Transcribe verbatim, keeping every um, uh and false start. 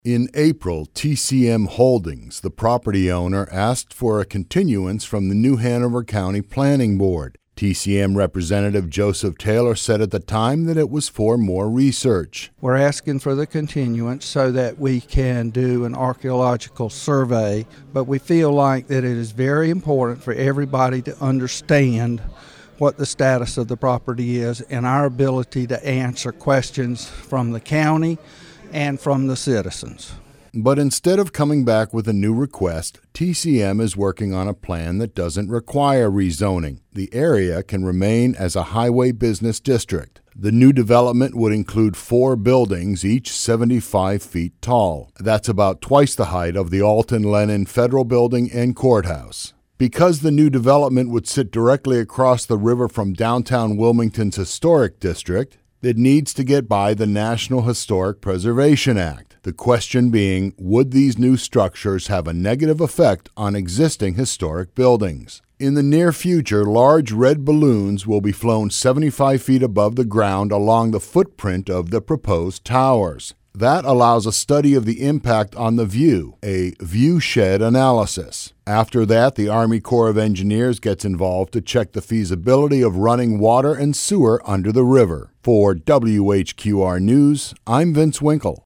In April, T C M Holdings, the property owner, asked for a continuance from the New Hanover County Planning Board. T C M Representative Joseph Taylor said at the time that it was for more research. We're asking for the continuance so that we can do an archaeological survey, but we feel like that it is very important for everybody to understand what the status of the property is and our ability to answer questions from the county and from the citizens. But instead of coming back with a new request, T C M is working on a plan that doesn't require rezoning. The area can remain as a highway business district. The new development would include four buildings, each seventy-five feet tall. That's about twice the height of the Alton Lennon Federal Building and Courthouse. Because the new development would sit directly across the river from downtown Wilmington's historic district, it needs to get by the National Historic Preservation Act. The question being, would these new structures have a negative effect on existing historic buildings? In the near future, large red balloons will be flown seventy-five feet above the ground along the footprint of the proposed towers. That allows a study of the impact on the view, a viewshed analysis. After that, the Army Corps of Engineers gets involved to check the feasibility of running water and sewer under the river. For W H Q R News, I'm Vince Winkle.